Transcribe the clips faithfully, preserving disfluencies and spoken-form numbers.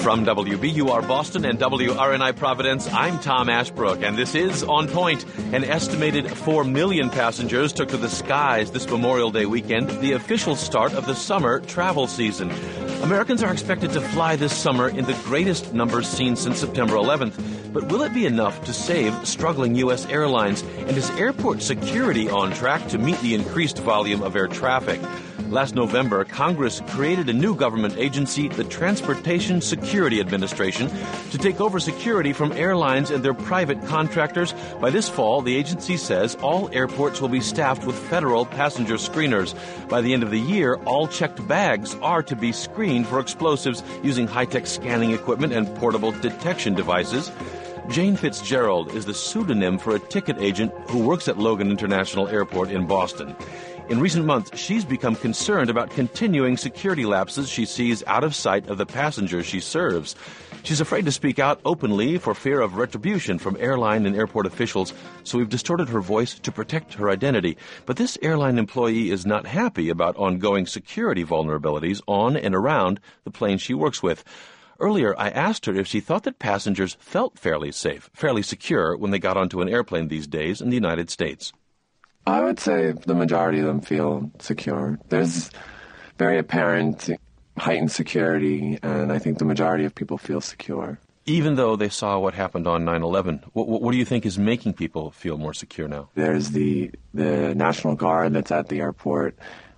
From W B U R Boston and W R N I Providence, I'm Tom Ashbrook, and this is On Point. An estimated four million passengers took to the skies this Memorial Day weekend, the official start of the summer travel season. Americans are expected to fly this summer in the greatest numbers seen since September eleventh. But will it be enough to save struggling U S airlines? And is airport security on track to meet the increased volume of air traffic? Last November, Congress created a new government agency, the Transportation Security Administration, to take over security from airlines and their private contractors. By this fall, the agency says all airports will be staffed with federal passenger screeners. By the end of the year, all checked bags are to be screened for explosives using high-tech scanning equipment and portable detection devices. Jane Fitzgerald is the pseudonym for a ticket agent who works at Logan International Airport in Boston. In recent months, she's become concerned about continuing security lapses she sees out of sight of the passengers she serves. She's afraid to speak out openly for fear of retribution from airline and airport officials, so we've distorted her voice to protect her identity. But this airline employee is not happy about ongoing security vulnerabilities on and around the plane she works with. Earlier, I asked her if she thought that passengers felt fairly safe, fairly secure when they got onto an airplane these days in the United States. I would say the majority of them feel secure. There's very apparent heightened security, and I think the majority of people feel secure. Even though they saw what happened on nine eleven, what, what do you think is making people feel more secure now? There's the the National Guard that's at the airport,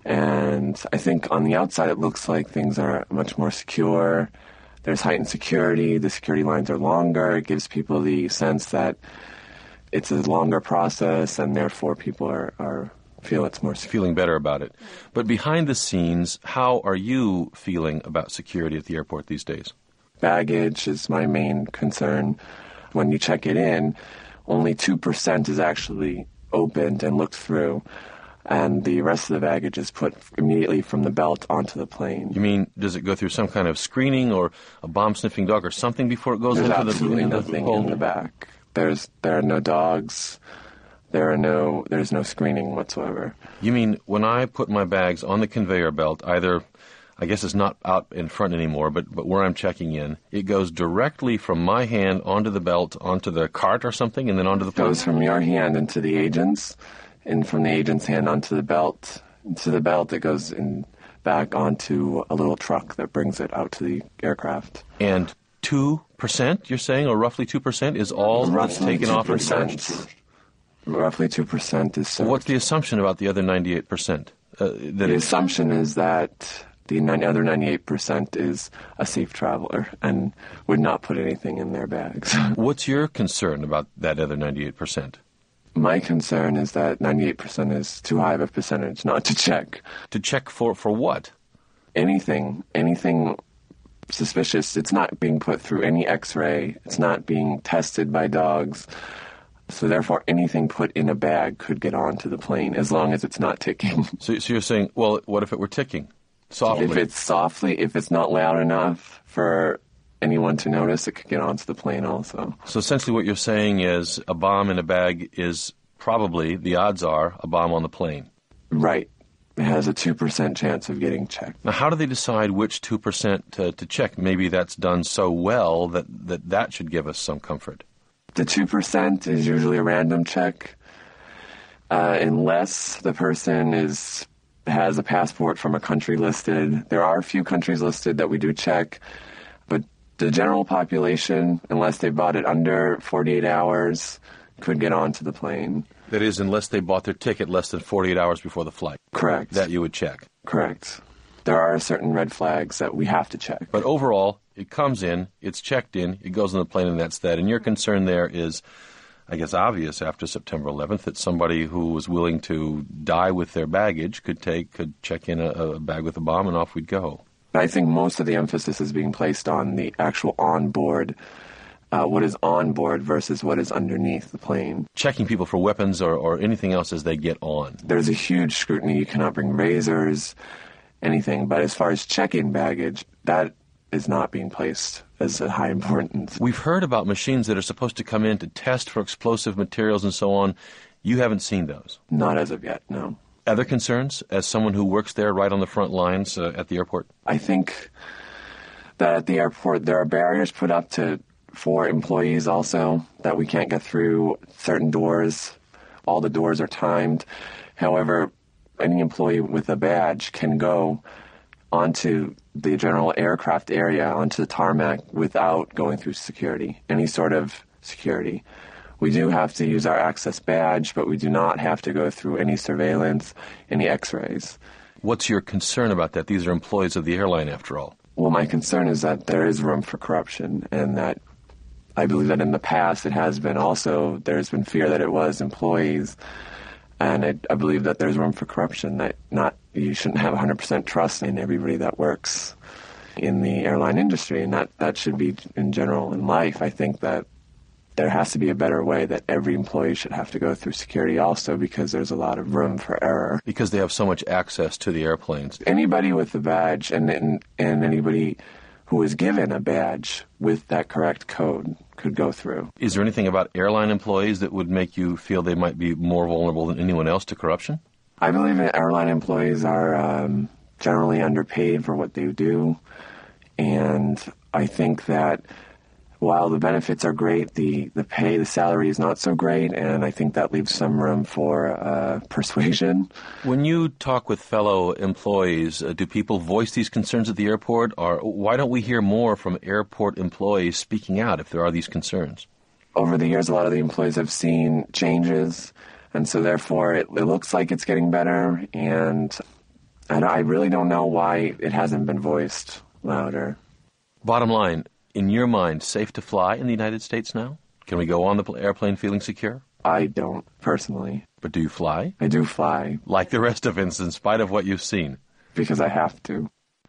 and I think on the outside it looks like things are much more secure. There's heightened security. The security lines are longer. It gives people the sense that it's a longer process, and therefore people are, are feel it's more secure. Feeling better about it. But behind the scenes, how are you feeling about security at the airport these days? Baggage is my main concern. When you check it in, only two percent is actually opened and looked through, and the rest of the baggage is put immediately from the belt onto the plane. You mean, does it go through some kind of screening or a bomb-sniffing dog or something before it goes There's into the... There's absolutely nothing in the back. There's there are no dogs. There are no there's no screening whatsoever. You mean when I put my bags on the conveyor belt, either I guess it's not out in front anymore, but but where I'm checking in, it goes directly from my hand onto the belt, onto the cart or something, and then onto the plane? It goes from your hand into the agent's, and from the agent's hand onto the belt. Into the belt, it goes in back onto a little truck that brings it out to the aircraft. And two percent, you're saying, or roughly two percent is all that's taken off and searched? Roughly two percent is searched. What's the assumption about the other ninety-eight percent? Uh, that the assumption is that the other ninety-eight percent is a safe traveler and would not put anything in their bags. What's your concern about that other ninety-eight percent? My concern is that ninety-eight percent is too high of a percentage not to check. To check for, for what? Anything. Anything suspicious. It's not being put through any x-ray. It's not being tested by dogs. So therefore, anything put in a bag could get onto the plane as long as it's not ticking. So, so you're saying, well, what if it were ticking? Softly? If it's softly, if it's not loud enough for anyone to notice, it could get onto the plane also. So essentially what you're saying is a bomb in a bag is probably, the odds are, a bomb on the plane. Right. It has a two percent chance of getting checked. Now, how do they decide which two percent to, to check? Maybe that's done so well that, that that should give us some comfort. The two percent is usually a random check, uh, unless the person is has a passport from a country listed. There are a few countries listed that we do check, but the general population, unless they bought it under forty-eight hours, could get onto the plane. That is, unless they bought their ticket less than forty-eight hours before the flight. Correct. That you would check. Correct. There are certain red flags that we have to check. But overall, it comes in, it's checked in, it goes on the plane, and that's that. And your concern there is, I guess, obvious after September eleventh, that somebody who was willing to die with their baggage could take, could check in a, a bag with a bomb, and off we'd go. I think most of the emphasis is being placed on the actual on-board, uh, what is on board versus what is underneath the plane. Checking people for weapons or, or anything else as they get on. There's a huge scrutiny. You cannot bring razors, anything. But as far as check-in baggage, that is not being placed as a high importance. We've heard about machines that are supposed to come in to test for explosive materials and so on. You haven't seen those? Not as of yet, no. Other concerns as someone who works there right on the front lines uh, at the airport? I think that at the airport there are barriers put up to for employees also, that we can't get through certain doors. All the doors are timed. However, any employee with a badge can go onto the general aircraft area, onto the tarmac, without going through security, any sort of security. We do have to use our access badge, but we do not have to go through any surveillance, any x-rays. What's your concern about that? These are employees of the airline, after all. Well, my concern is that there is room for corruption, and that I believe that in the past it has been also, there's been fear that it was employees, and I, I believe that there's room for corruption, that not you shouldn't have one hundred percent trust in everybody that works in the airline industry, and that, that should be in general in life. I think that there has to be a better way that every employee should have to go through security also, because there's a lot of room for error. Because they have so much access to the airplanes. Anybody with a badge and, and, and anybody who is given a badge with that correct code could go through. Is there anything about airline employees that would make you feel they might be more vulnerable than anyone else to corruption? I believe that airline employees are um, generally underpaid for what they do, and I think that while the benefits are great, the, the pay, the salary is not so great, and I think that leaves some room for uh, persuasion. When you talk with fellow employees, uh, do people voice these concerns at the airport, or why don't we hear more from airport employees speaking out if there are these concerns? Over the years, a lot of the employees have seen changes, and so therefore it, it looks like it's getting better, and I, I really don't know why it hasn't been voiced louder. Bottom line, in your mind, safe to fly in the United States now? Can we go on the airplane feeling secure? I don't, personally. But do you fly? I do fly. Like the rest of us, in spite of what you've seen? Because I have to.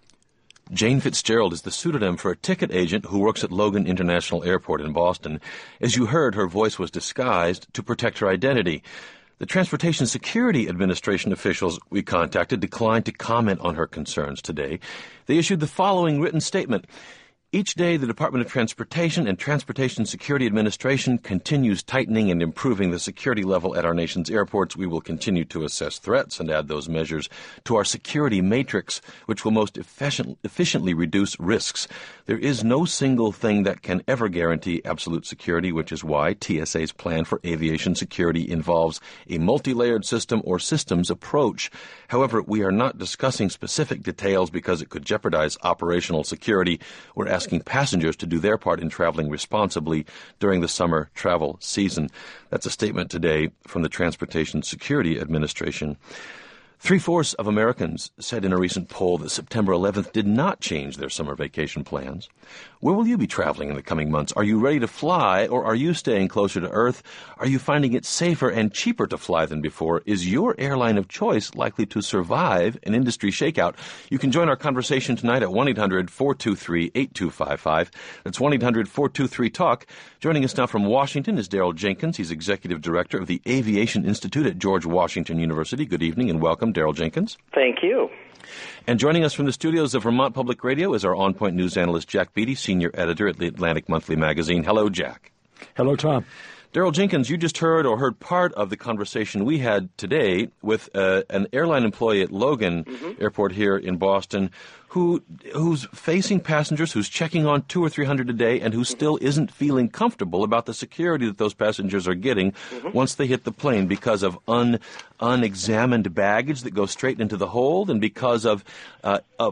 Jane Fitzgerald is the pseudonym for a ticket agent who works at Logan International Airport in Boston. As you heard, her voice was disguised to protect her identity. The Transportation Security Administration officials we contacted declined to comment on her concerns today. They issued the following written statement. Each day, the Department of Transportation and Transportation Security Administration continues tightening and improving the security level at our nation's airports. We will continue to assess threats and add those measures to our security matrix, which will most efficient, efficiently reduce risks. There is no single thing that can ever guarantee absolute security, which is why T S A's plan for aviation security involves a multi-layered system or systems approach. However, we are not discussing specific details because it could jeopardize operational security. We're asking passengers to do their part in traveling responsibly during the summer travel season. That's a statement today from the Transportation Security Administration. Three-fourths of Americans said in a recent poll that September eleventh did not change their summer vacation plans. Where will you be traveling in the coming months? Are you ready to fly, or are you staying closer to Earth? Are you finding it safer and cheaper to fly than before? Is your airline of choice likely to survive an industry shakeout? You can join our conversation tonight at one eight hundred four two three eight two five five. That's one eight hundred four two three talk. Joining us now from Washington is Daryl Jenkins. He's Executive Director of the Aviation Institute at George Washington University. Good evening and welcome, Daryl Jenkins. Thank you. And joining us from the studios of Vermont Public Radio is our on-point news analyst, Jack Beatty, senior editor at the Atlantic Monthly Magazine. Hello, Jack. Hello, Tom. Daryl Jenkins, you just heard or heard part of the conversation we had today with uh, an airline employee at Logan mm-hmm. Airport here in Boston who who's facing passengers, who's checking on two or three hundred a day, and who still isn't feeling comfortable about the security that those passengers are getting mm-hmm. once they hit the plane because of un, unexamined baggage that goes straight into the hold and because of uh, uh,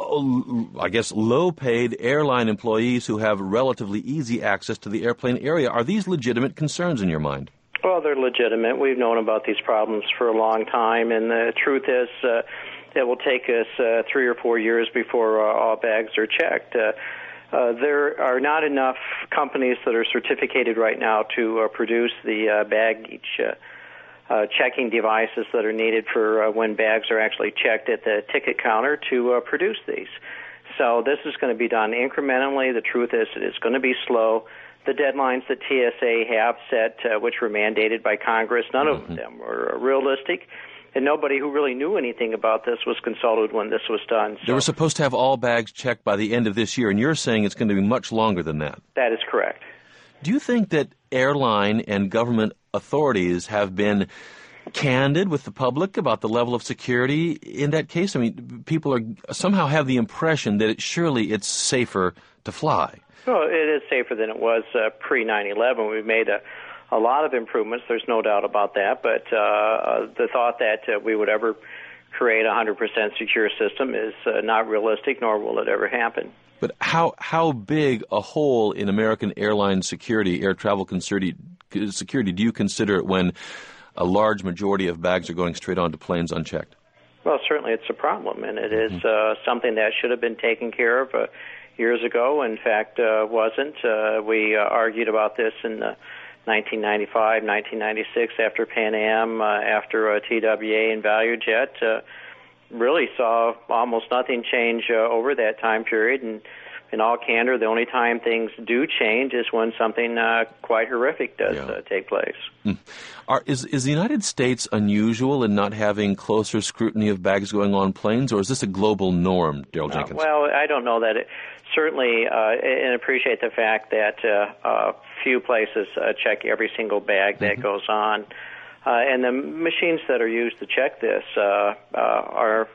I guess, low-paid airline employees who have relatively easy access to the airplane area. Are these legitimate concerns in your mind? Well, they're legitimate. We've known about these problems for a long time, and the truth is uh, it will take us uh, three or four years before uh, all bags are checked. Uh, uh, there are not enough companies that are certificated right now to uh, produce the uh, baggage uh, Uh, checking devices that are needed for uh, when bags are actually checked at the ticket counter to uh, produce these. So this is going to be done incrementally. The truth is it is going to be slow. The deadlines that T S A have set, uh, which were mandated by Congress, none mm-hmm. of them were realistic. And nobody who really knew anything about this was consulted when this was done. So they were supposed to have all bags checked by the end of this year, and you're saying it's going to be much longer than that. That is correct. Do you think that airline and government authorities have been candid with the public about the level of security in that case? I mean, people are somehow have the impression that it, surely it's safer to fly. Well, it is safer than it was uh, pre nine eleven. We've made a, a lot of improvements. There's no doubt about that. But uh, the thought that uh, we would ever create a one hundred percent secure system is uh, not realistic, nor will it ever happen. But how how big a hole in American airline security, air travel security, security do you consider it when a large majority of bags are going straight onto planes unchecked? Well, certainly it's a problem, and it is uh, something that should have been taken care of uh, years ago. In fact, uh, wasn't. Uh, we uh, argued about this in uh, nineteen ninety-five, nineteen ninety-six, after Pan Am, uh, after uh, T W A and ValueJet. Uh, really saw almost nothing change uh, over that time period. And in all candor, the only time things do change is when something uh, quite horrific does yeah. uh, take place. Mm. Are, is, is the United States unusual in not having closer scrutiny of bags going on planes, or is this a global norm, Daryl Jenkins? Uh, well, I don't know that it certainly, uh, and appreciate the fact that uh, uh, few places uh, check every single bag that mm-hmm. goes on. Uh, and the machines that are used to check this uh, uh, are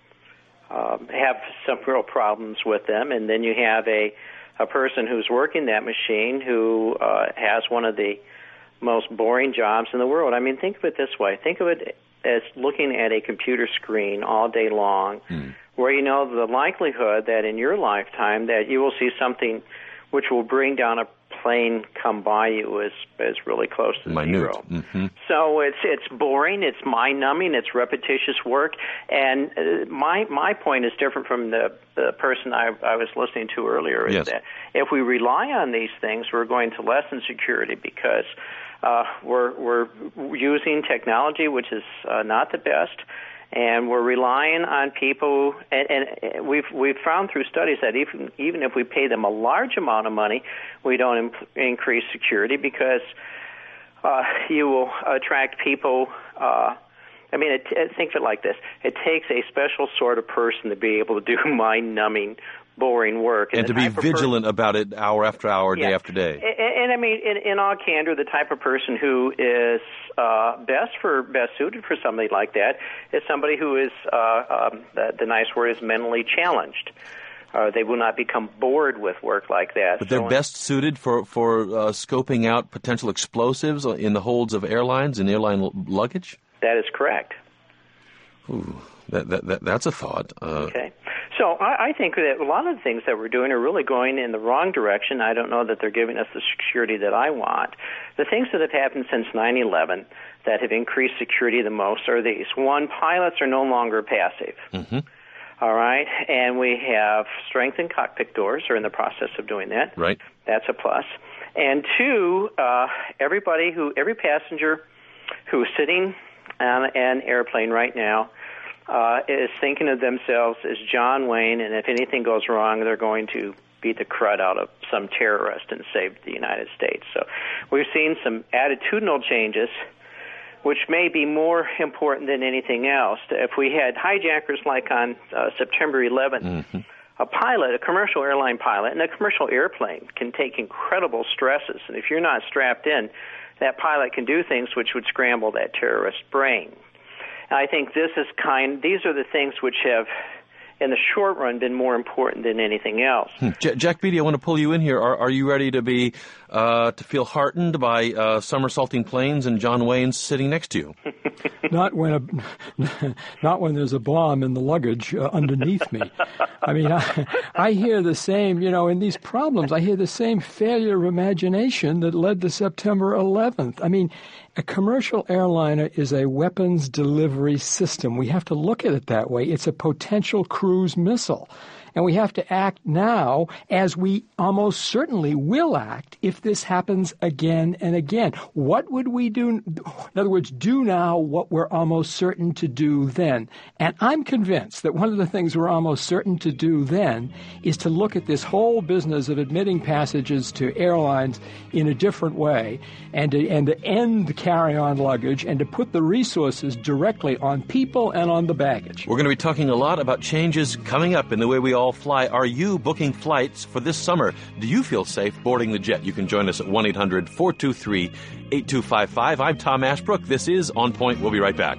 uh, have some real problems with them. And then you have a, a person who's working that machine who uh, has one of the most boring jobs in the world. I mean, think of it this way. Think of it as looking at a computer screen all day long, mm. where you know the likelihood that in your lifetime that you will see something which will bring down a plane come by you is is really close to Minute. zero. Mm-hmm. So it's it's boring, it's mind-numbing, it's repetitious work, and uh, my my point is different from the, the person I, I was listening to earlier, is yes. that if we rely on these things, we're going to lessen security because uh, we're, we're using technology which is uh, not the best, and we're relying on people, and, and we've we've found through studies that even even if we pay them a large amount of money, we don't imp- increase security because uh, you will attract people. Uh, I mean, it, think of it like this: it takes a special sort of person to be able to do mind-numbing, boring work, and, and to be vigilant person, about it hour after hour, yeah. day after day. And, and, and I mean, in, in all candor, the type of person who is uh, best for best suited for somebody like that is somebody who is uh, um, the, the nice word is mentally challenged. Uh, they will not become bored with work like that. But they're so, best suited for for uh, scoping out potential explosives in the holds of airlines and airline l- luggage. That is correct. Ooh, that, that, that that's a thought. Uh, okay. So I, I think that a lot of the things that we're doing are really going in the wrong direction. I don't know that they're giving us the security that I want. The things that have happened since nine eleven that have increased security the most are these. One, pilots are no longer passive. Mm-hmm. All right, and we have strengthened cockpit doors, or in the process of doing that. Right. That's a plus. And two, uh, everybody who, every passenger who is sitting on an airplane right now uh, is thinking of themselves as John Wayne, and if anything goes wrong, they're going to beat the crud out of some terrorist and save the United States. So we've seen some attitudinal changes, which may be more important than anything else. If we had hijackers like on uh, September eleventh, mm-hmm. a pilot, a commercial airline pilot, and a commercial airplane can take incredible stresses. And if you're not strapped in, that pilot can do things which would scramble that terrorist brain. And I think this is kind. These are the things which have, in the short run, been more important than anything else. Hmm. J- Jack Beatty, I want to pull you in here. Are, are you ready to be uh, to feel heartened by uh, somersaulting planes and John Wayne sitting next to you? Not when a, not when there's a bomb in the luggage uh, underneath me. I mean, I, I hear the same, you know, in these problems, I hear the same failure of imagination that led to September eleventh. I mean, a commercial airliner is a weapons delivery system. We have to look at it that way. It's a potential cruise missile. And we have to act now, as we almost certainly will act if this happens again and again. What would we do? In other words, do now what we're almost certain to do then. And I'm convinced that one of the things we're almost certain to do then is to look at this whole business of admitting passengers to airlines in a different way, and to, and to end carry-on luggage, and to put the resources directly on people and on the baggage. We're going to be talking a lot about changes coming up in the way we all all fly. Are you booking flights for this summer? Do you feel safe boarding the jet? You can join us at one eight hundred four two three eight two five five. I'm Tom Ashbrook. This is On Point. We'll be right back.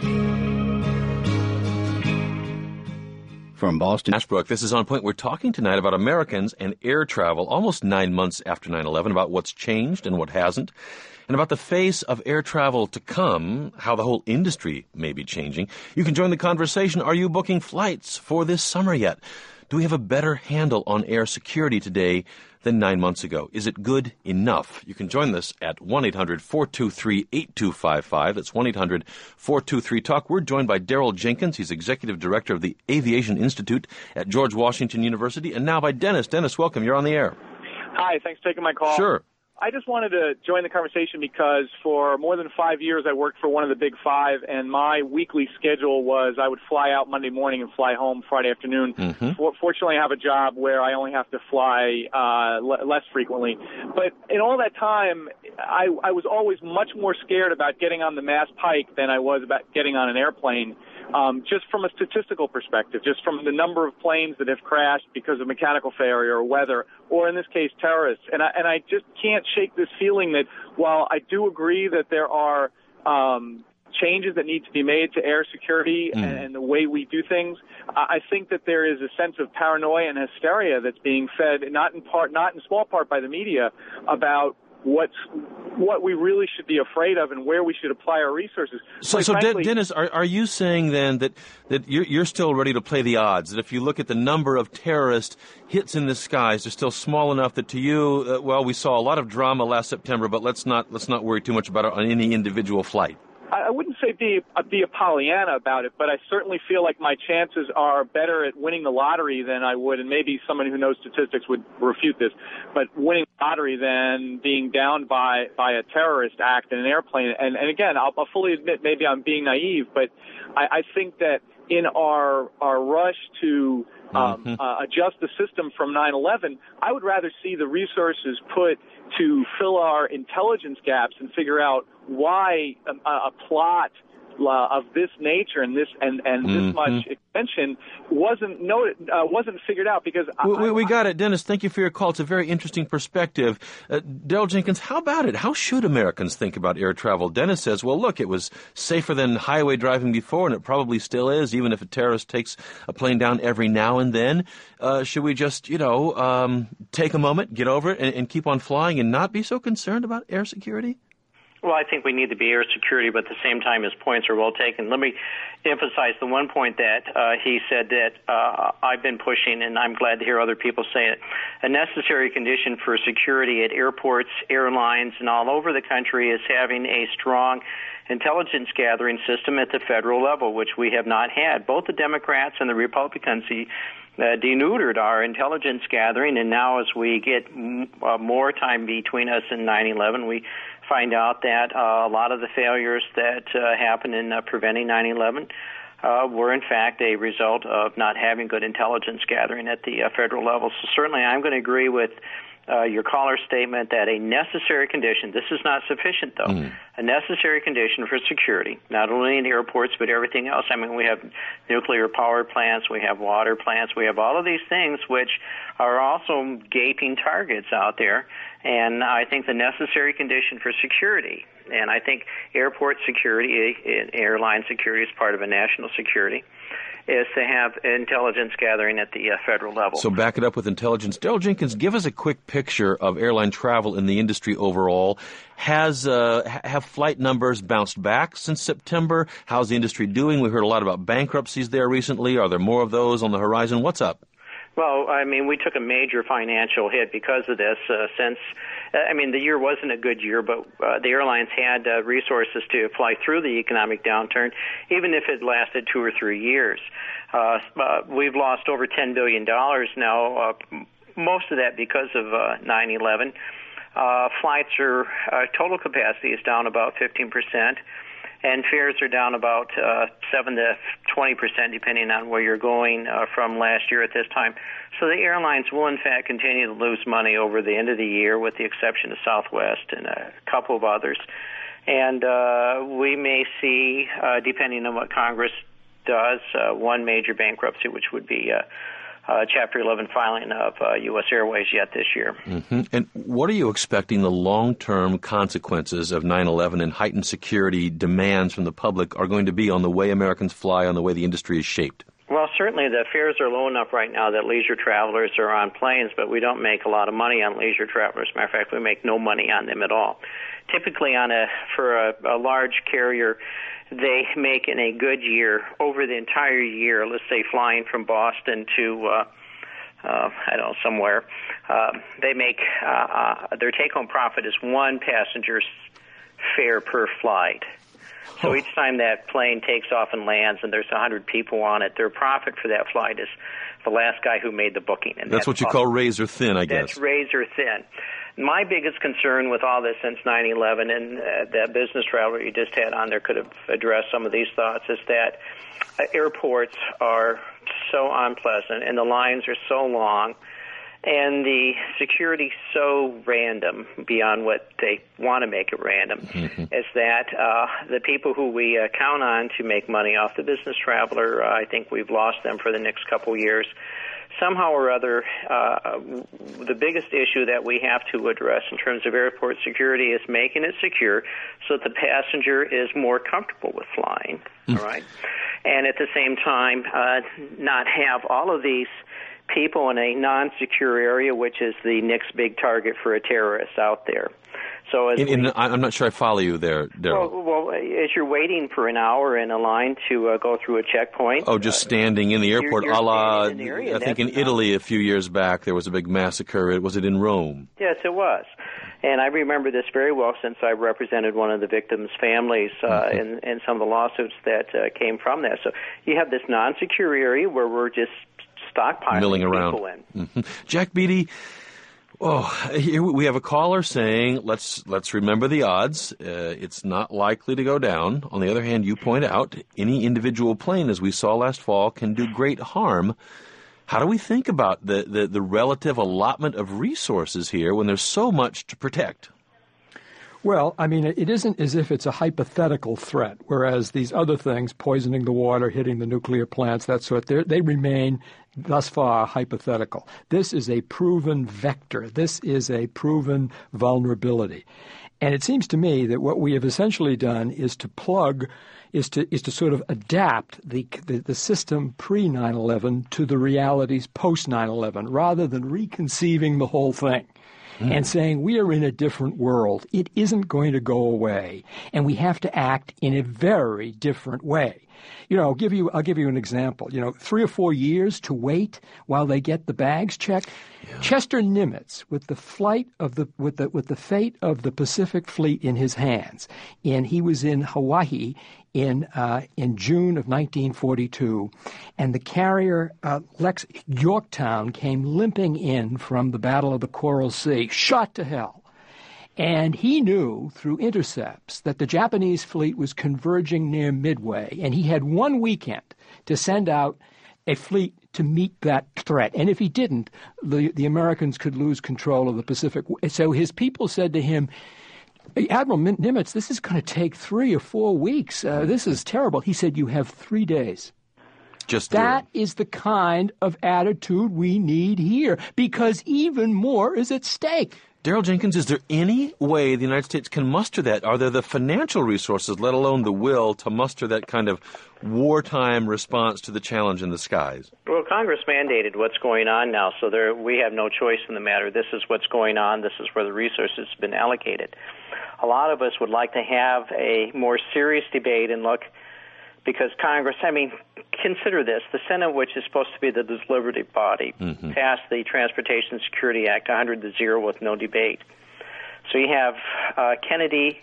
From Boston, Ashbrook, this is On Point. We're talking tonight about Americans and air travel almost nine months after nine eleven, about what's changed and what hasn't, and about the face of air travel to come, how the whole industry may be changing. You can join the conversation. Are you booking flights for this summer yet? Do we have a better handle on air security today than nine months ago? Is it good enough? You can join us at one eight hundred four two three eight two five five. That's one eight hundred four two three talk. We're joined by Daryl Jenkins. He's Executive Director of the Aviation Institute at George Washington University. And now by Dennis. Dennis, welcome. You're on the air. Hi, thanks for taking my call. Sure. I just wanted to join the conversation because for more than five years I worked for one of the big five, and my weekly schedule was I would fly out Monday morning and fly home Friday afternoon. Mm-hmm. For, fortunately, I have a job where I only have to fly uh, l- less frequently. But in all that time, I, I was always much more scared about getting on the Mass Pike than I was about getting on an airplane. Um, just from a statistical perspective, just from the number of planes that have crashed because of mechanical failure or weather, or in this case, terrorists. And I, and I just can't shake this feeling that while I do agree that there are um, changes that need to be made to air security mm. and, and the way we do things, I think that there is a sense of paranoia and hysteria that's being fed, not in part, not in small part by the media, about what's what we really should be afraid of and where we should apply our resources. So, Quite so frankly, Dennis, are, are you saying then that, that you're, you're still ready to play the odds, that if you look at the number of terrorist hits in the skies, they're still small enough that to you, uh, well, we saw a lot of drama last September, but let's not let's not worry too much about it on any individual flight? I wouldn't say be, be a Pollyanna about it, but I certainly feel like my chances are better at winning the lottery than I would, and maybe someone who knows statistics would refute this, but winning the lottery than being downed by, by a terrorist act in an airplane. And, and again, I'll, I'll fully admit maybe I'm being naive, but I, I think that in our our rush to um, mm-hmm. uh, adjust the system from nine eleven, I would rather see the resources put to fill our intelligence gaps and figure out why a, a plot uh, of this nature and this and, and mm-hmm. this much extension wasn't noted, uh, wasn't figured out because we, I, we, we got it, Dennis. Thank you for your call. It's a very interesting perspective. Uh, Daryl Jenkins, how about it? How should Americans think about air travel? Dennis says, well, look, it was safer than highway driving before, and it probably still is, even if a terrorist takes a plane down every now and then. Uh, should we just, you know, um, take a moment, get over it, and, and keep on flying and not be so concerned about air security? Well, I think we need to be air security, but at the same time, his points are well taken. Let me emphasize the one point that uh, he said that uh, I've been pushing, and I'm glad to hear other people say it. A necessary condition for security at airports, airlines, and all over the country is having a strong intelligence gathering system at the federal level, which we have not had. Both the Democrats and the Republicans uh, denuded our intelligence gathering, and now as we get m- uh, more time between us and nine eleven, we find out that uh, a lot of the failures that uh, happened in uh, preventing nine eleven uh, were in fact a result of not having good intelligence gathering at the uh, federal level. So certainly I'm going to agree with Uh, your caller's statement that a necessary condition, this is not sufficient though, mm. a necessary condition for security, not only in airports but everything else. I mean, we have nuclear power plants, we have water plants, we have all of these things which are also gaping targets out there. And I think the necessary condition for security, and I think airport security, airline security is part of a national security, is to have intelligence gathering at the uh, federal level. So back it up with intelligence. Daryl Jenkins, give us a quick picture of airline travel in the industry overall. Has uh, have flight numbers bounced back since September? How's the industry doing? We heard a lot about bankruptcies there recently. Are there more of those on the horizon? What's up? Well, I mean, we took a major financial hit because of this uh, since, I mean, the year wasn't a good year, but uh, the airlines had uh, resources to fly through the economic downturn, even if it lasted two or three years. Uh, uh, we've lost over ten billion dollars now, uh, most of that because of uh, nine eleven. Uh, flights are, uh, total capacity is down about fifteen percent. And fares are down about uh, seven to twenty percent, depending on where you're going uh, from last year at this time. So the airlines will, in fact, continue to lose money over the end of the year, with the exception of Southwest and a couple of others. And uh, we may see, uh, depending on what Congress does, uh, one major bankruptcy, which would be uh, uh, Chapter eleven filing of uh, U S Airways yet this year. Mm-hmm. And what are you expecting the long-term consequences of nine eleven and heightened security demands from the public are going to be on the way Americans fly, on the way the industry is shaped? Well, certainly the fares are low enough right now that leisure travelers are on planes, but we don't make a lot of money on leisure travelers. Matter of fact, we make no money on them at all. Typically, on a for a, a large carrier, they make in a good year, over the entire year, let's say flying from Boston to, uh, uh, I don't know, somewhere, uh, they make, uh, uh, their take-home profit is one passenger's fare per flight. So each time that plane takes off and lands and there's one hundred people on it, their profit for that flight is the last guy who made the booking. And that's, that's what you call razor thin, I guess. That's razor thin. My biggest concern with all this since nine eleven, and uh, that business traveler you just had on there could have addressed some of these thoughts, is that uh, airports are so unpleasant and the lines are so long and the security so random beyond what they want to make it random, mm-hmm. is that uh, the people who we uh, count on to make money off the business traveler, uh, I think we've lost them for the next couple years. Somehow or other, uh, the biggest issue that we have to address in terms of airport security is making it secure so that the passenger is more comfortable with flying, mm. all right? And at the same time, uh, not have all of these people in a non-secure area, which is the next big target for a terrorist out there. So as in, in, we, I'm not sure I follow you there, Daryl. Well, well, as you're waiting for an hour in a line to uh, go through a checkpoint. Oh, just uh, standing in the airport, you're, you're a la, in the area, I think in Italy a few years back there was a big massacre. Was it in Rome? Yes, it was. And I remember this very well since I represented one of the victims' families uh, mm-hmm. in, in some of the lawsuits that uh, came from that. So you have this non-secure area where we're just stockpiling milling around. People in. Mm-hmm. Jack Beatty, oh, here we have a caller saying, let's let's remember the odds. Uh, it's not likely to go down. On the other hand, you point out any individual plane, as we saw last fall, can do great harm. How do we think about the, the, the relative allotment of resources here when there's so much to protect? Well, I mean, it isn't as if it's a hypothetical threat, whereas these other things, poisoning the water, hitting the nuclear plants, that sort, they remain thus far hypothetical. This is a proven vector. This is a proven vulnerability. And it seems to me that what we have essentially done is to plug, is to is to sort of adapt the the, the system pre nine eleven to the realities post nine eleven, rather than reconceiving the whole thing. Mm. And saying we are in a different world. It isn't going to go away, and we have to act in a very different way. You know, I'll give you I'll give you an example. You know, three or four years to wait while they get the bags checked. Yeah. Chester Nimitz, with the flight of the with the with the fate of the Pacific Fleet in his hands, and he was in Hawaii in uh, in June of nineteen forty-two, and the carrier uh, Lex Yorktown came limping in from the Battle of the Coral Sea, shot to hell. And he knew through intercepts that the Japanese fleet was converging near Midway, and he had one weekend to send out a fleet to meet that threat. And if he didn't, the, the Americans could lose control of the Pacific. So his people said to him, Admiral Nimitz, this is going to take three or four weeks. Uh, this is terrible. He said, you have three days. Just that is the kind of attitude we need here, because even more is at stake. Daryl Jenkins, is there any way the United States can muster that? Are there the financial resources, let alone the will, to muster that kind of wartime response to the challenge in the skies? Well, Congress mandated what's going on now, so there, we have no choice in the matter. This is what's going on. This is where the resources have been allocated. A lot of us would like to have a more serious debate and look, because Congress, I mean, consider this. The Senate, which is supposed to be the deliberative body, mm-hmm. passed the Transportation Security Act one hundred to zero with no debate. So you have uh, Kennedy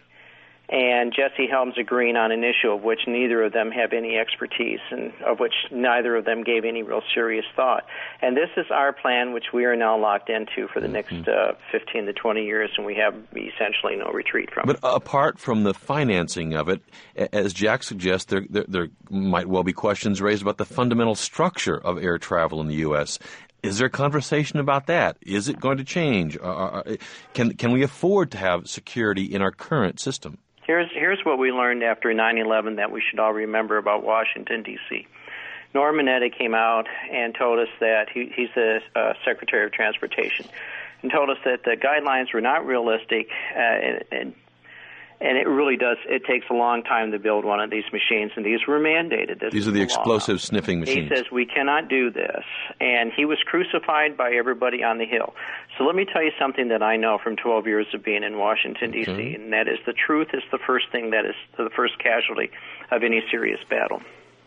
and Jesse Helms agreeing on an issue of which neither of them have any expertise and of which neither of them gave any real serious thought. And this is our plan, which we are now locked into for the next uh, fifteen to twenty years, and we have essentially no retreat from but it. But apart from the financing of it, as Jack suggests, there, there, there might well be questions raised about the fundamental structure of air travel in the U S Is there a conversation about that? Is it going to change? Uh, can, can we afford to have security in our current system? Here's here's what we learned after nine eleven that we should all remember about Washington, D C Norm Mineta came out and told us that he, he's the uh, Secretary of Transportation, and told us that the guidelines were not realistic, uh, and, and and it really does. It takes a long time to build one of these machines, and these were mandated. This these are the explosive sniffing machines. He says we cannot do this, and he was crucified by everybody on the Hill. So let me tell you something that I know from twelve years of being in Washington, D C, okay. and that is the truth is the first thing that is the first casualty of any serious battle.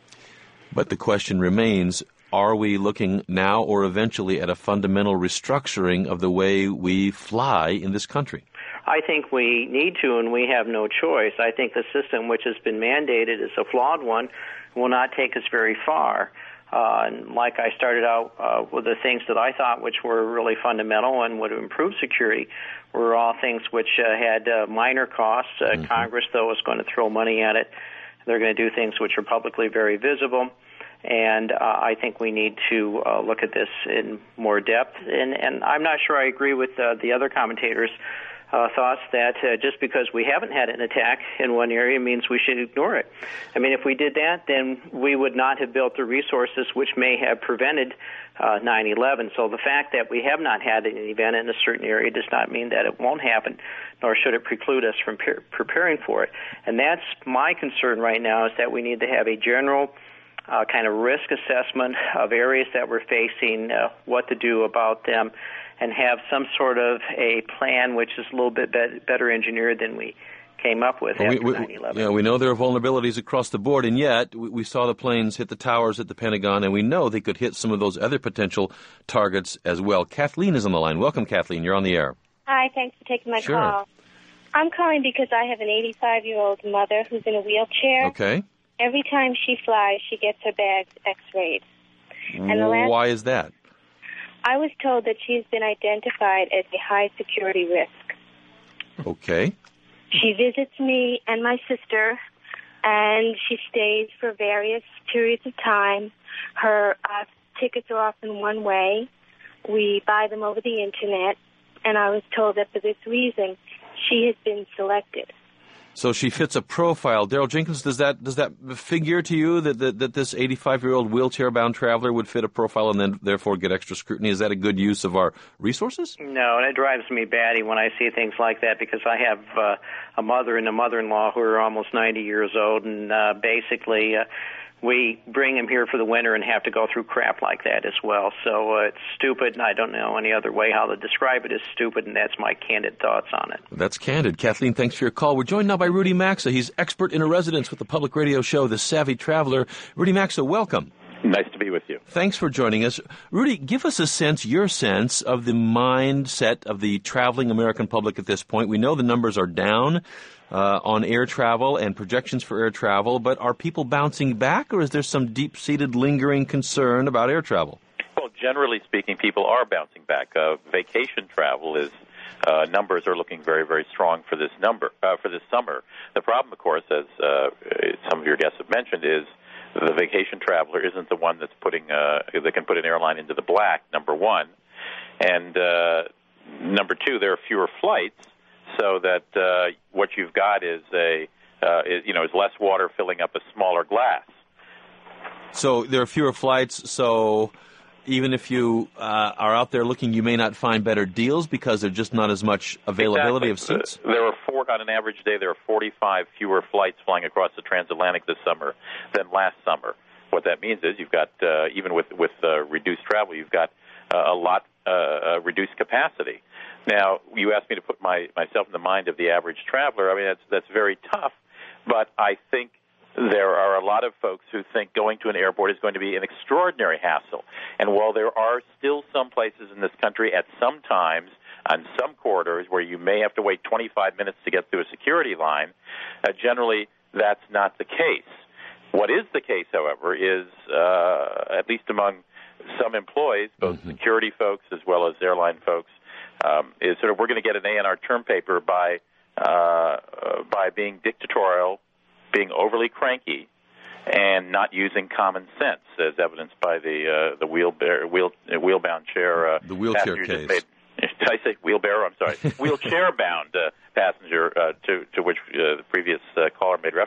But the question remains, are we looking now or eventually at a fundamental restructuring of the way we fly in this country? I think we need to, and we have no choice. I think the system which has been mandated is a flawed one, will not take us very far. Uh, and like I started out uh, with the things that I thought which were really fundamental and would improve security were all things which uh, had uh, minor costs. Uh, mm-hmm. Congress, though, is going to throw money at it. They're going to do things which are publicly very visible. And uh, I think we need to uh, look at this in more depth. And, and I'm not sure I agree with uh, the other commentators' uh, thoughts that uh, just because we haven't had an attack in one area means we should ignore it. I mean, if we did that, then we would not have built the resources which may have prevented uh, nine eleven. So the fact that we have not had an event in a certain area does not mean that it won't happen, nor should it preclude us from pre- preparing for it. And that's my concern right now, is that we need to have a general Uh, kind of risk assessment of areas that we're facing, uh, what to do about them, and have some sort of a plan which is a little bit be- better engineered than we came up with well, after we, nine eleven. Yeah, we know there are vulnerabilities across the board, and yet we, we saw the planes hit the towers at the Pentagon, and we know they could hit some of those other potential targets as well. Kathleen is on the line. Welcome, Kathleen. You're on the air. Hi, thanks for taking my sure. call. I'm calling because I have an eighty-five-year-old mother who's in a wheelchair. Okay. Every time she flies, she gets her bags x-rayed. And the last, Why is that? I was told that she's been identified as a high security risk. Okay. She visits me and my sister, and she stays for various periods of time. Her uh, tickets are often one way. We buy them over the Internet, and I was told that for this reason, she has been selected. So she fits a profile. Daryl Jenkins, does that does that figure to you that, that, that this eighty-five-year-old wheelchair-bound traveler would fit a profile and then therefore get extra scrutiny? Is that a good use of our resources? No, and it drives me batty when I see things like that, because I have uh, a mother and a mother-in-law who are almost ninety years old, and uh, basically uh, we bring them here for the winter and have to go through crap like that as well. So uh, it's stupid, and I don't know any other way how to describe it as stupid, and that's my candid thoughts on it. That's candid. Kathleen, thanks for your call. We're joined now by Rudy Maxa. He's expert in a residence with the public radio show The Savvy Traveler. Rudy Maxa, welcome. Nice to be with you. Thanks for joining us. Rudy, give us a sense, your sense, of the mindset of the traveling American public at this point. We know the numbers are down uh, on air travel and projections for air travel, but are people bouncing back, or is there some deep-seated lingering concern about air travel? Well, generally speaking, people are bouncing back. Uh, vacation travel is uh, numbers are looking very, very strong for this number uh, for this summer. The problem, of course, as uh, some of your guests have mentioned, is the vacation traveler isn't the one that's putting uh, that can put an airline into the black, number one. And uh, number two, there are fewer flights, so that uh, what you've got is a uh, is, you know is less water filling up a smaller glass. So there are fewer flights, so even if you uh, are out there looking, you may not find better deals because there's just not as much availability exactly. of seats? Uh, there are four, on an average day, there are forty-five fewer flights flying across the transatlantic this summer than last summer. What that means is you've got, uh, even with, with uh, reduced travel, you've got uh, a lot uh, reduced capacity. Now, you asked me to put my, myself in the mind of the average traveler. I mean, that's, that's very tough, but I think there are a lot of folks who think going to an airport is going to be an extraordinary hassle. And while there are still some places in this country at some times on some corridors where you may have to wait twenty-five minutes to get through a security line, uh, generally that's not the case. What is the case, however, is uh, at least among some employees, both mm-hmm. security folks as well as airline folks, um, is sort of we're going to get an A in our term paper by uh, uh, by being dictatorial, being overly cranky, and not using common sense, as evidenced by the uh, the wheel bear, wheel wheelbound chair. Uh, the wheelchair case. Made, did I say wheelbarrow? I'm sorry. Wheelchair-bound uh, passenger uh, to to which uh, the previous uh, caller made reference.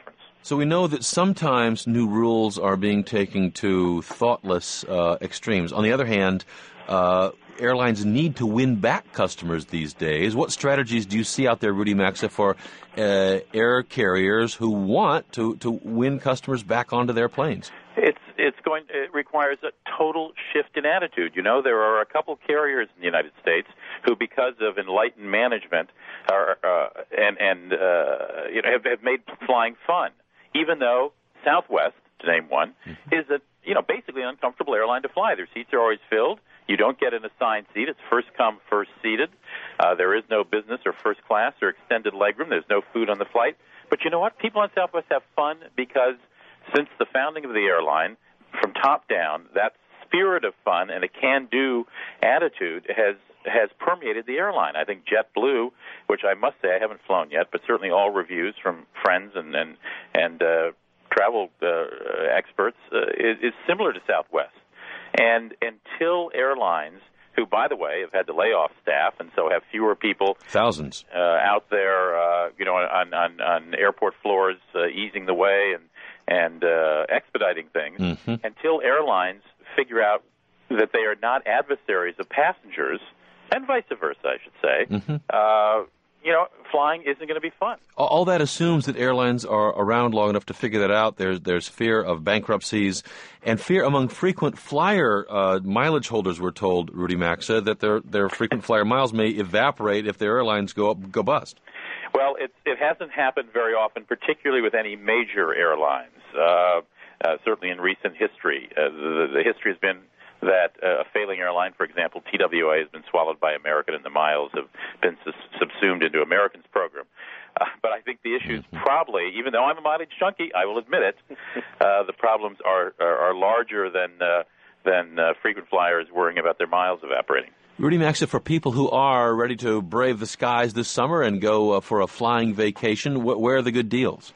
So we know that sometimes new rules are being taken to thoughtless uh, extremes. On the other hand, uh, airlines need to win back customers these days. What strategies do you see out there, Rudy Maxa, for uh, air carriers who want to, to win customers back onto their planes? It's it's going. It requires a total shift in attitude. You know, there are a couple carriers in the United States who, because of enlightened management, are uh, and and uh, you know have, have made flying fun. Even though Southwest, to name one, mm-hmm. is a you know basically an uncomfortable airline to fly. Their seats are always filled. You don't get an assigned seat. It's first come, first seated. Uh, there is no business or first class or extended legroom. There's no food on the flight. But you know what? People on Southwest have fun because since the founding of the airline, from top down, that spirit of fun and a can-do attitude has has permeated the airline. I think JetBlue, which I must say I haven't flown yet, but certainly all reviews from friends and and, and uh, travel uh, experts uh, is, is similar to Southwest. And until airlines, who, by the way, have had to lay off staff and so have fewer people thousands uh, out there, uh, you know, on, on, on airport floors, uh, easing the way and and uh, expediting things, mm-hmm. until airlines figure out that they are not adversaries of passengers, and vice versa, I should say, mm-hmm. uh, you know, flying isn't going to be fun. All that assumes that airlines are around long enough to figure that out. There's there's fear of bankruptcies and fear among frequent flyer uh, mileage holders, we're told, Rudy Maxa, that their their frequent flyer miles may evaporate if their airlines go up, go bust. Well, it, it hasn't happened very often, particularly with any major airlines, uh, uh, certainly in recent history. Uh, the, the history has been that uh, a failing airline, for example, T W A, has been swallowed by American, and the miles have been sus- subsumed into American's program. Uh, but I think the issue is probably, even though I'm a mileage junkie, I will admit it, uh, the problems are, are, are larger than, uh, than uh, frequent flyers worrying about their miles evaporating. Rudy Maxa, for people who are ready to brave the skies this summer and go uh, for a flying vacation, wh- where are the good deals?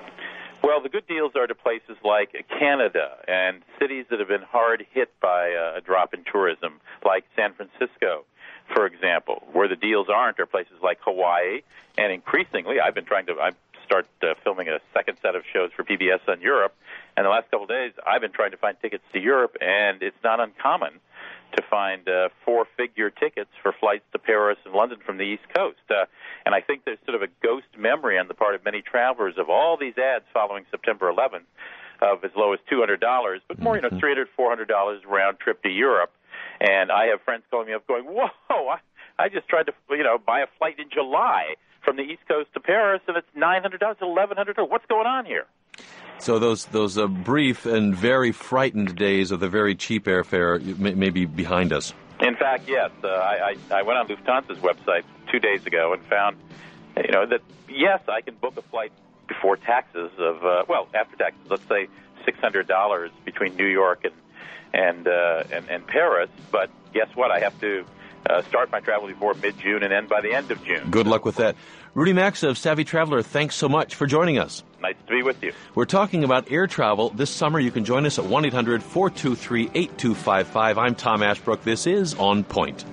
Well, the good deals are to places like Canada and cities that have been hard hit by uh, a drop in tourism, like San Francisco, for example. Where the deals aren't are places like Hawaii, and increasingly, I've been trying to I start uh, filming a second set of shows for P B S on Europe, and the last couple of days, I've been trying to find tickets to Europe, and it's not uncommon to find uh, four-figure tickets for flights to Paris and London from the East Coast. Uh, and I think there's sort of a ghost memory on the part of many travelers of all these ads following September eleventh of as low as two hundred dollars, but more, you know, three hundred dollars, four hundred dollars round trip to Europe. And I have friends calling me up going, whoa, I, I just tried to, you know, buy a flight in July from the East Coast to Paris, and it's nine hundred dollars, eleven hundred dollars. What's going on here? So those those uh, brief and very frightened days of the very cheap airfare may, may be behind us. In fact, yes. Uh, I, I, I went on Lufthansa's website two days ago and found, you know, that, yes, I can book a flight before taxes of, uh, well, after taxes, let's say six hundred dollars between New York and and, uh, and, and Paris. But guess what? I have to uh, start my travel before mid-June and end by the end of June. Good luck with that. Rudy Maxa of Savvy Traveler, thanks so much for joining us. Nice to be with you. We're talking about air travel. This summer, you can join us at one eight hundred four two three eight two five five. I'm Tom Ashbrook. This is On Point.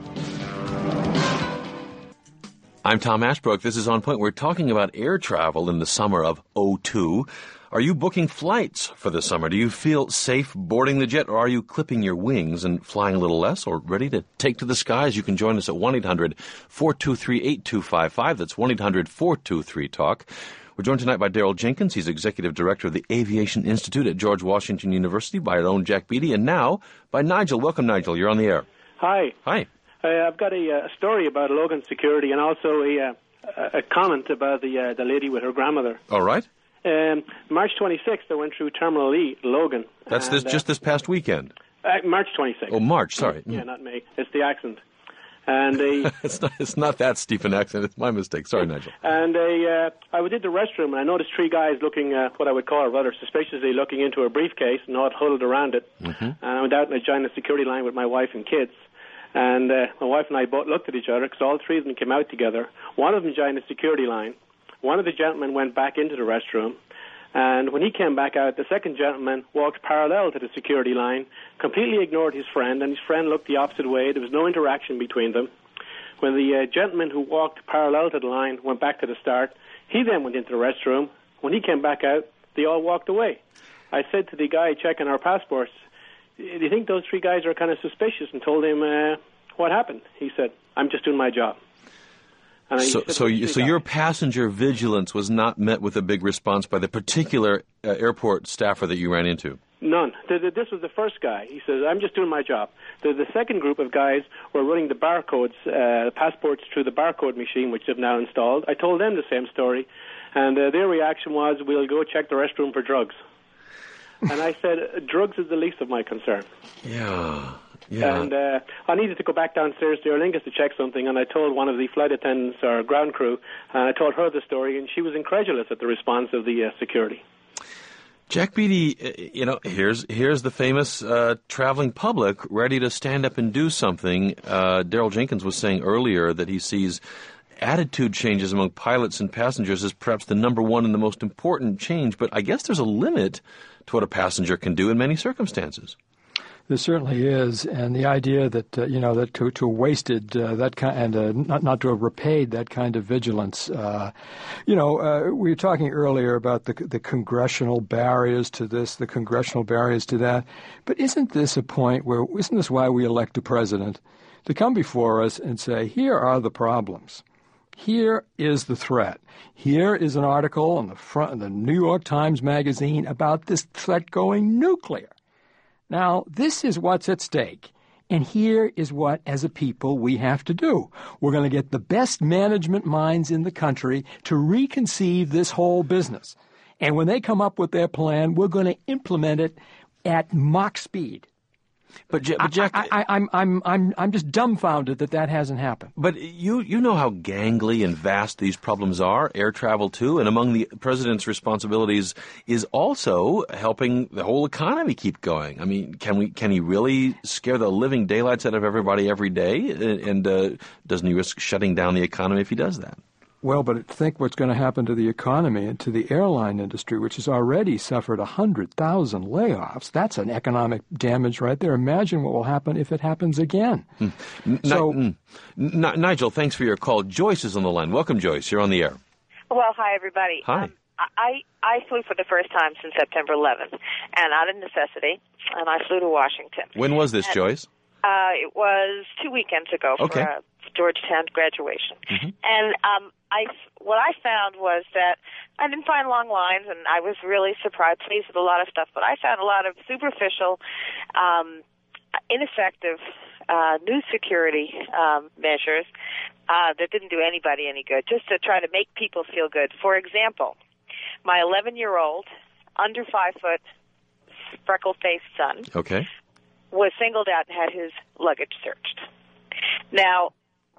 I'm Tom Ashbrook. This is On Point. We're talking about air travel in the summer of oh two. Are you booking flights for the summer? Do you feel safe boarding the jet, or are you clipping your wings and flying a little less, or ready to take to the skies? You can join us at one eight hundred four two three eight two five five. That's one eight hundred four two three talk. We're joined tonight by Daryl Jenkins. He's Executive Director of the Aviation Institute at George Washington University, by our own Jack Beatty, and now by Nigel. Welcome, Nigel. You're on the air. Hi. Hi. Uh, I've got a, a story about Logan Security and also a, uh, a comment about the uh, the lady with her grandmother. All right. Um, March twenty-sixth, I went through Terminal E, Logan. That's and, this uh, just this past weekend. Uh, March twenty-sixth. Oh, March. Sorry. Yeah, not May. It's the accent. And a, it's not. It's not that steep an accent. It's my mistake. Sorry, Nigel. And a, uh, I did the restroom, and I noticed three guys looking, uh, what I would call rather suspiciously, looking into a briefcase, and all huddled around it. Mm-hmm. And I went out and I joined the security line with my wife and kids. And uh, my wife and I both looked at each other because all three of them came out together. One of them joined the security line. One of the gentlemen went back into the restroom. And when he came back out, the second gentleman walked parallel to the security line, completely ignored his friend, and his friend looked the opposite way. There was no interaction between them. When the uh, gentleman who walked parallel to the line went back to the start, he then went into the restroom. When he came back out, They all walked away. I said to the guy checking our passports, do you think those three guys are kind of suspicious? And told him, uh, what happened? He said, I'm just doing my job. And so said, so, you, so your passenger vigilance was not met with a big response by the particular uh, airport staffer that you ran into? None. The, the, this was the first guy. He says, I'm just doing my job. The, the second group of guys were running the barcodes, uh, the passports through the barcode machine, which they've now installed. I told them the same story, and uh, their reaction was, we'll go check the restroom for drugs. And I said, drugs is the least of my concern. Yeah, yeah. And uh, I needed to go back downstairs to Aer Lingus to check something, and I told one of the flight attendants or ground crew, and I told her the story, and she was incredulous at the response of the uh, security. Jack Beatty, you know, here's here's the famous uh, traveling public ready to stand up and do something. Uh, Daryl Jenkins was saying earlier that he sees attitude changes among pilots and passengers as perhaps the number one and the most important change, but I guess there's a limit to what a passenger can do in many circumstances. There certainly is, and the idea that uh, you know that to to have wasted uh, that kind and uh, not not to have repaid that kind of vigilance. Uh, you know, uh, we were talking earlier about the the congressional barriers to this, the congressional barriers to that. But isn't this a point where isn't this why we elect a president to come before us and say, here are the problems. Here is the threat. Here is an article on the front of the New York Times Magazine about this threat going nuclear. Now, this is what's at stake, and here is what, as a people, we have to do. We're going to get the best management minds in the country to reconceive this whole business. And when they come up with their plan, we're going to implement it at Mach speed. But, J- but Jack, I, I, I'm I'm I'm I'm just dumbfounded that that hasn't happened. But you you know how gangly and vast these problems are. Air travel too, and among the president's responsibilities is also helping the whole economy keep going. I mean, can we can he really scare the living daylights out of everybody every day? And uh, doesn't he risk shutting down the economy if he does that? Well, but think what's going to happen to the economy and to the airline industry, which has already suffered one hundred thousand layoffs. That's an economic damage right there. Imagine what will happen if it happens again. Mm. N- so, N- N- Nigel, thanks for your call. Joyce is on the line. Welcome, Joyce. You're on the air. Well, hi, everybody. Hi. Um, I, I flew for the first time since September eleventh, and out of necessity, and I flew to Washington. When was this, and, Joyce? Uh, it was two weekends ago for okay. a Georgetown graduation. Mm-hmm. And um, I, what I found was that I didn't find long lines, and I was really surprised, pleased with a lot of stuff, but I found a lot of superficial, um, ineffective uh, new security um, measures uh, that didn't do anybody any good, just to try to make people feel good. For example, my eleven-year-old, under five-foot, freckle-faced son okay. was singled out and had his luggage searched. Now,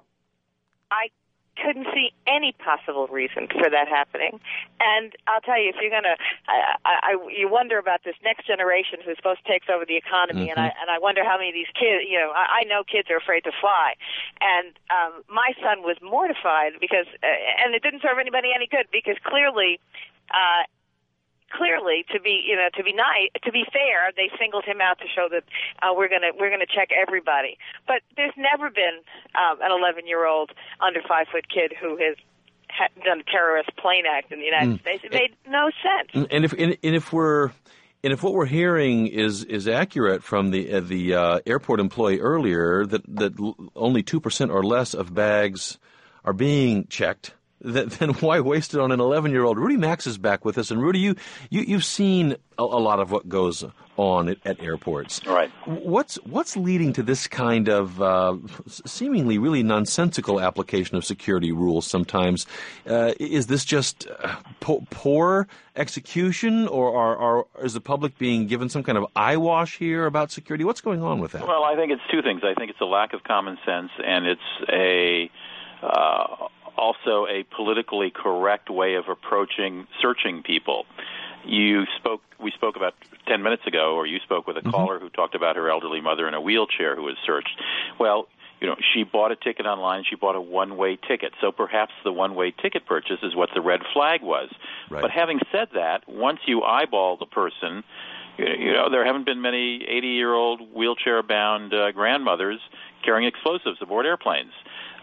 I couldn't see any possible reason for that happening. And I'll tell you, if you're going to, I, I, you wonder about this next generation who's supposed to take over the economy, mm-hmm. and I and I wonder how many of these kids, you know, I, I know kids are afraid to fly. And um, my son was mortified because, uh, and it didn't serve anybody any good because clearly, uh, Clearly, to be you know to be nice, to be fair, they singled him out to show that uh, we're gonna we're gonna check everybody. But there's never been um, an eleven-year-old under five foot kid who has ha- done a terrorist plane act in the United mm. States. It made no sense. And if and, and if we're and if what we're hearing is is accurate from the uh, the uh, airport employee earlier, that that only two percent or less of bags are being checked. Then why waste it on an eleven-year-old? Rudy Max is back with us. And, Rudy, you, you, you've seen a, a lot of what goes on at, at airports. Right. What's what's leading to this kind of uh, seemingly really nonsensical application of security rules sometimes? Uh, is this just uh, po- poor execution, or, or, or is the public being given some kind of eyewash here about security? What's going on with that? Well, I think it's two things. I think it's a lack of common sense, and it's a... Uh, also a politically correct way of approaching searching people. You spoke, we spoke about ten minutes ago, or you spoke with a mm-hmm. caller who talked about her elderly mother in a wheelchair who was searched. Well, you know, she bought a ticket online, she bought a one-way ticket, so perhaps the one-way ticket purchase is what the red flag was. Right. But having said that, once you eyeball the person, you know, there haven't been many eighty-year-old wheelchair-bound uh, grandmothers carrying explosives aboard airplanes.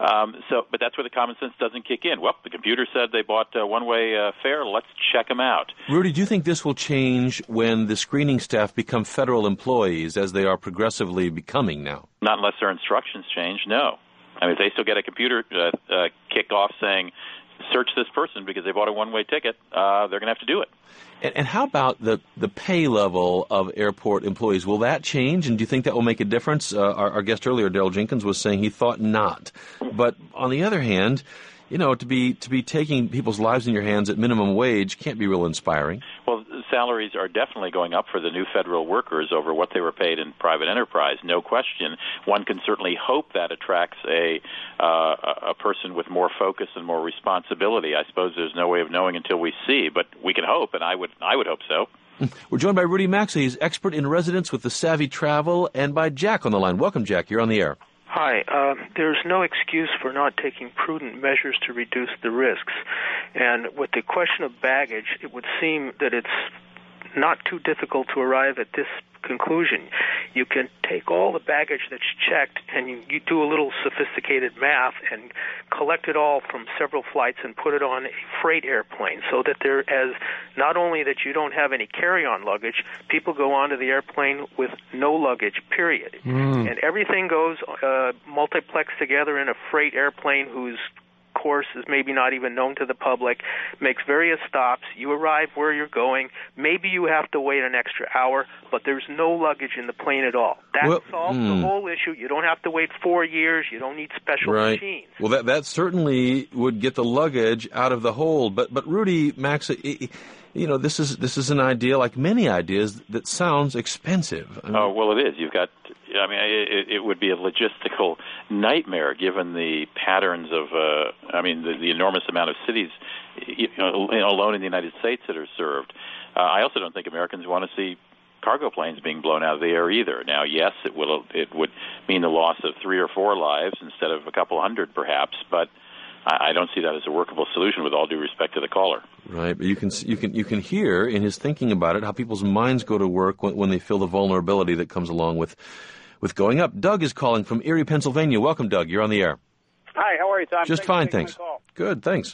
Um, so, but that's where the common sense doesn't kick in. Well, the computer said they bought a one-way uh, fare. Let's check them out. Rudy, do you think this will change when the screening staff become federal employees, as they are progressively becoming now? Not unless their instructions change, no. I mean, if they still get a computer uh, uh, kick off saying, search this person because they bought a one-way ticket, uh, they're going to have to do it. And, and how about the, the pay level of airport employees? Will that change, and do you think that will make a difference? Uh, our, our guest earlier, Daryl Jenkins, was saying he thought not. But on the other hand, you know, to be to be taking people's lives in your hands at minimum wage can't be real inspiring. Well, salaries are definitely going up for the new federal workers over what they were paid in private enterprise, no question. One can certainly hope that attracts a uh, a person with more focus and more responsibility. I suppose there's no way of knowing until we see, but we can hope, and I would I would hope so. We're joined by Rudy Maxa. He's expert in residence with the Savvy Travel, and by Jack on the line. Welcome, Jack. You're on the air. Hi. Uh, there's no excuse for not taking prudent measures to reduce the risks. And with the question of baggage, it would seem that it's not too difficult to arrive at this conclusion. You can take all the baggage that's checked and you, you do a little sophisticated math and collect it all from several flights and put it on a freight airplane so that there as not only that you don't have any carry-on luggage, people go onto the airplane with no luggage, period. Mm. And everything goes uh, multiplexed together in a freight airplane whose course is maybe not even known to the public, makes various stops. You arrive where you're going. Maybe you have to wait an extra hour, but there's no luggage in the plane at all. That well, solves mm. the whole issue. You don't have to wait four years. You don't need special right. machines. Well, that that certainly would get the luggage out of the hold. But but Rudy Maxa, you know, this is this is an idea, like many ideas, that sounds expensive. I mean, oh well, it is. You've got. I mean, it, it would be a logistical nightmare given the patterns of, uh, I mean, the, the enormous amount of cities you know, alone in the United States that are served. Uh, I also don't think Americans want to see cargo planes being blown out of the air either. Now, yes, it will. It would mean the loss of three or four lives instead of a couple hundred, perhaps, but I, I don't see that as a workable solution. With all due respect to the caller. Right, but you can you can you can hear in his thinking about it how people's minds go to work when, when they feel the vulnerability that comes along with. With going up. Doug is calling from Erie, Pennsylvania. Welcome, Doug. You're on the air. Hi, how are you, Tom? Just Thanks fine, thanks. Good, thanks.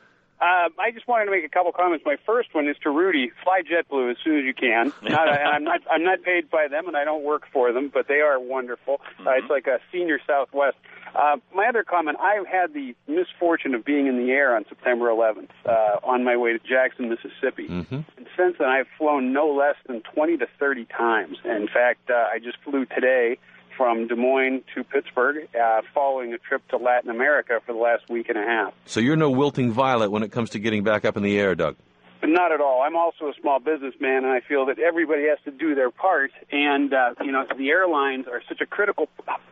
Uh, I just wanted to make a couple comments. My first one is to Rudy. Fly JetBlue as soon as you can. Not, I'm not I'm not paid by them, and I don't work for them, but they are wonderful. Mm-hmm. Uh, it's like a senior Southwest. Uh, my other comment, I had the misfortune of being in the air on September eleventh uh, on my way to Jackson, Mississippi. Mm-hmm. And since then, I've flown no less than twenty to thirty times. And in fact, uh, I just flew today from Des Moines to Pittsburgh, uh, following a trip to Latin America for the last week and a half. So you're no wilting violet when it comes to getting back up in the air, Doug? Not at all. I'm also a small businessman, and I feel that everybody has to do their part. And, uh, you know, the airlines are such a critical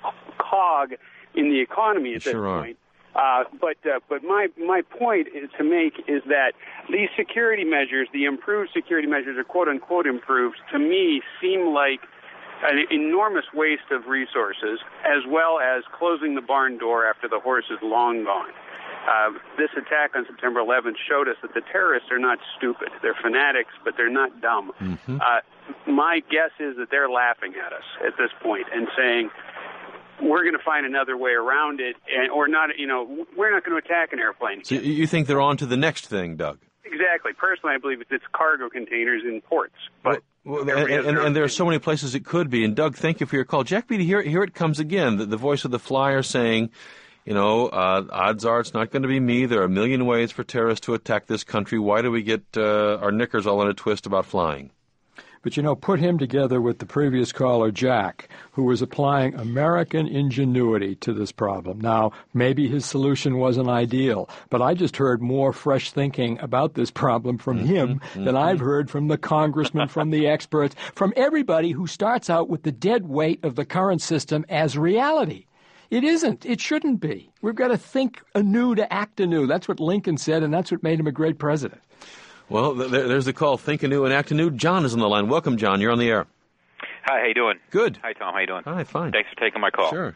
cog in the economy at this sure point. Uh, but uh, but my my point is to make is that these security measures, the improved security measures, or quote unquote improved, to me seem like an enormous waste of resources, as well as closing the barn door after the horse is long gone. Uh, this attack on September eleventh showed us that the terrorists are not stupid. They're fanatics, but they're not dumb. Mm-hmm. Uh, my guess is that they're laughing at us at this point and saying, we're going to find another way around it, and, or not, you know, we're not going to attack an airplane. So you think they're on to the next thing, Doug? Exactly. Personally, I believe it's cargo containers in ports. But well, well, and, and, and there are so many places it could be. And, Doug, thank you for your call. Jack Beatty, here, here it comes again, the, the voice of the flyer saying, you know, uh, odds are it's not going to be me. There are a million ways for terrorists to attack this country. Why do we get uh, our knickers all in a twist about flying? But, you know, put him together with the previous caller, Jack, who was applying American ingenuity to this problem. Now, maybe his solution wasn't ideal, but I just heard more fresh thinking about this problem from mm-hmm, him mm-hmm. than I've heard from the congressman, from the experts, from everybody who starts out with the dead weight of the current system as reality. It isn't. It shouldn't be. We've got to think anew to act anew. That's what Lincoln said, and that's what made him a great president. Well, there, there's the call. Think anew and act anew. John is on the line. Welcome, John. You're on the air. Hi, how you doing? Good. Hi, Tom. How you doing? Hi, fine. Thanks for taking my call. Sure.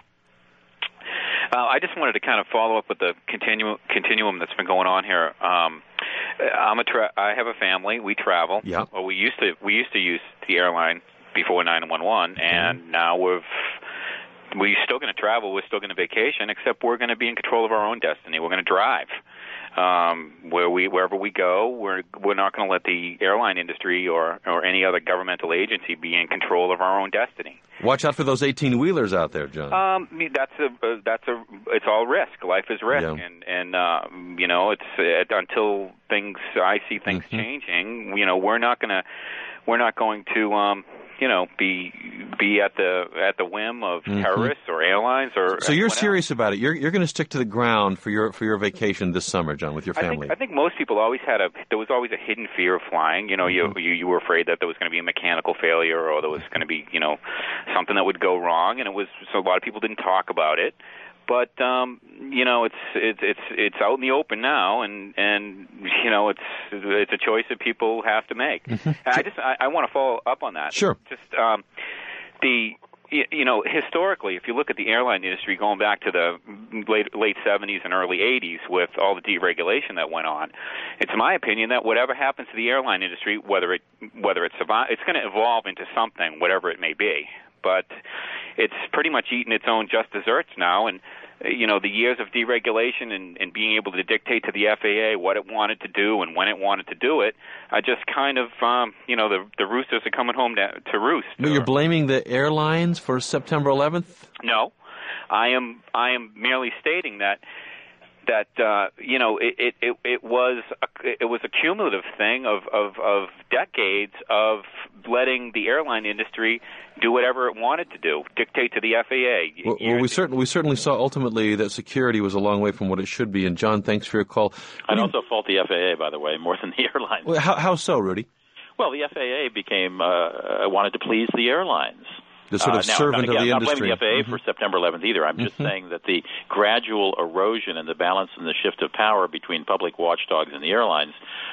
Uh, I just wanted to kind of follow up with the continuum, continuum that's been going on here. Um, I'm a tra- I have a family. We travel. Yeah. Well, we used to we used to use the airline before nine one one, and mm-hmm. now we've we're still going to travel, we're still going to vacation, except we're going to be in control of our own destiny. We're going to drive. Um, where we wherever we go, we're we're not going to let the airline industry or or any other governmental agency be in control of our own destiny. Watch out for those eighteen-wheelers out there, John. Um, that's a uh, that's a it's all risk. Life is risk, Yeah. and and uh, you know it's uh, until things I see things Mm-hmm. changing. You know, we're not gonna we're not going to um, you know be be at the at the whim of Mhm. terrorists or airlines or. So you're anyone serious about it. You're you're going to stick to the ground for your for your vacation this summer, John, with your I family. think, I think most people always had a. There was always a hidden fear of flying. You know, Mm-hmm. you, you you were afraid that there was going to be a mechanical failure, or there was going to be, you know, something that would go wrong, and it was so a lot of people didn't talk about it. But um, you know, it's it's it's it's out in the open now, and and you know, it's it's a choice that people have to make. Mm-hmm. And I just I, I want to follow up on that. Sure. Just um, the. You know, historically, if you look at the airline industry going back to the late late seventies and early eighties with all the deregulation that went on, it's my opinion that whatever happens to the airline industry, whether it whether it survive, it's going to evolve into something, whatever it may be. But it's pretty much eaten its own just desserts now, and you know, the years of deregulation and, and being able to dictate to the F A A what it wanted to do and when it wanted to do it, I just kind of, um, you know, the the roosters are coming home to, to roost. No, you're blaming the airlines for September eleventh? No, I am I am merely stating that that uh, you know it, it, it, it was a, it was a cumulative thing of, of, of decades of letting the airline industry do whatever it wanted to do, dictate to the F A A. Well, well, we certainly we certainly saw ultimately that security was a long way from what it should be. And John, thanks for your call. I'd also fault the F A A, by the way, more than the airlines. Well, how, how so, Rudy? Well, the F A A became uh, wanted to please the airlines. The sort of uh, now, servant not, again, of the I'm industry. not blaming the F A A Mm-hmm. for September eleventh either. I'm just Mm-hmm. saying that the gradual erosion and the balance and the shift of power between public watchdogs and the airlines,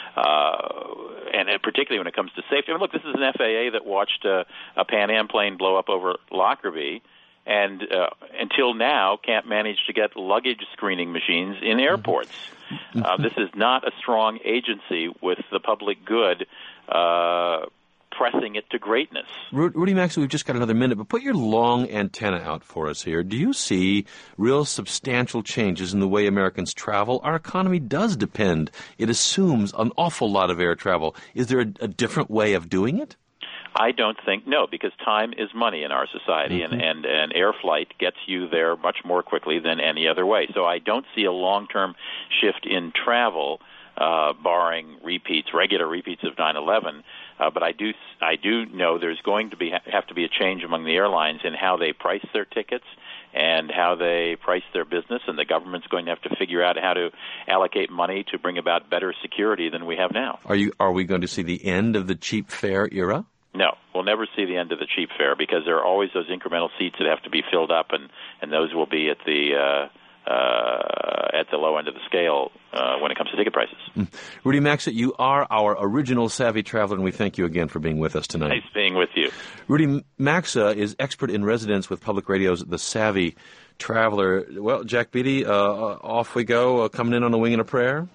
uh, and particularly when it comes to safety. I mean, look, this is an F A A that watched uh, a Pan Am plane blow up over Lockerbie, and uh, until now can't manage to get luggage screening machines in airports. Mm-hmm. Uh, this is not a strong agency with the public good uh, pressing it to greatness. Rudy Maxey, we've just got another minute, but put your long antenna out for us here. Do you see real substantial changes in the way Americans travel? Our economy does depend. It assumes an awful lot of air travel. Is there a, a different way of doing it? I don't think, no, because time is money in our society, Mm-hmm. and, and, and air flight gets you there much more quickly than any other way. So I don't see a long-term shift in travel, uh, barring repeats, regular repeats of nine eleven. Uh, but I do, I do know there's going to be have to be a change among the airlines in how they price their tickets and how they price their business, and the government's going to have to figure out how to allocate money to bring about better security than we have now. Are you? Are we going to see the end of the cheap fare era? No, we'll never see the end of the cheap fare because there are always those incremental seats that have to be filled up, and, and those will be at the uh, uh, at the low end of the scale uh, when it comes to ticket prices. Mm. Rudy Maxey, you are our original savvy traveler, and we thank you again for being with us tonight. Nice being with you. Rudy Maxey is expert in residence with Public Radio's The Savvy Traveler. Well, Jack Beatty, uh, off we go, uh, coming in on a wing and a prayer.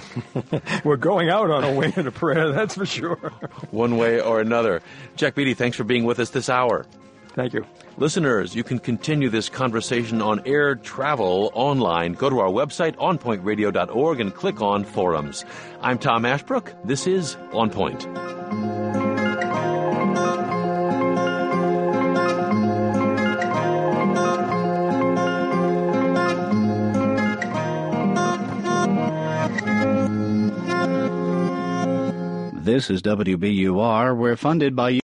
We're going out on a wing and a prayer, that's for sure. One way or another. Jack Beatty, thanks for being with us this hour. Thank you. Listeners, you can continue this conversation on air travel online. Go to our website, on point radio dot org, and click on Forums. I'm Tom Ashbrook. This is On Point. This is W B U R. We're funded by